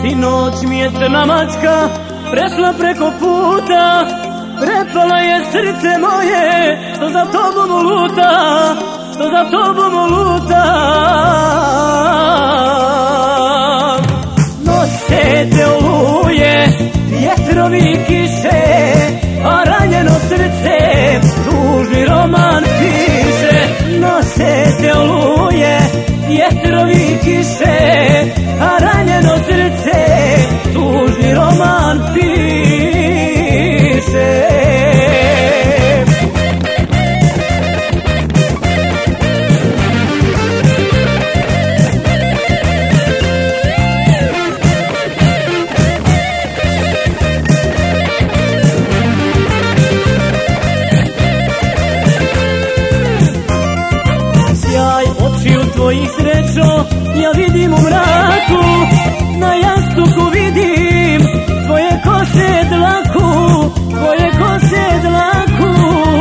Sinoć mi je crna mačka prešla preko puta, prepala je srce moje, što za tobom luta, što za tobom luta. Nose te oluje, vjetrovi kiše, a ranjeno srce tužni roman piše. Nose te oluje, vjetrovi kiše, a ranjeno srce tužni roman piše. Sjaj očiju tvojih srećo ja vidim u mraku, na jastuku vidim tvoje kose dlaku, tvoje kose dlaku.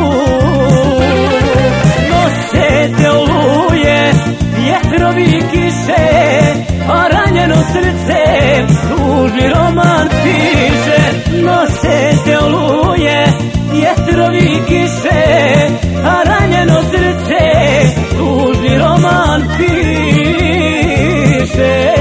Nose te oluje, vjetrovi kiše, a ranjeno srce tužni roman piše. Nose te oluje, vjetrovi kiše, a ranjeno srce tužni roman piše.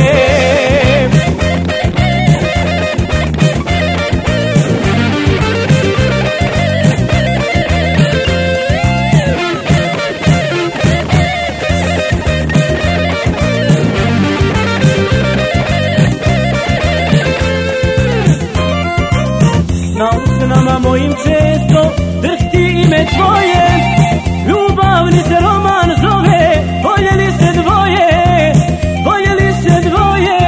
Na usnama mojim često drhti ime tvoje, ljubavni se roman zove, voljeli se dvoje, voljeli se dvoje.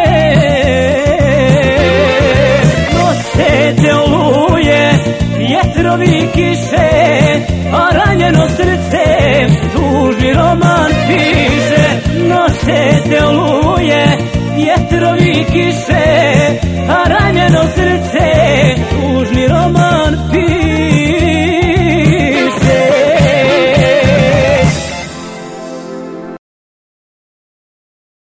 Nose te oluje, vjetrovi kiše, a ranjeno srce tužni roman piše. Nose te oluje, vjetrovi kiše,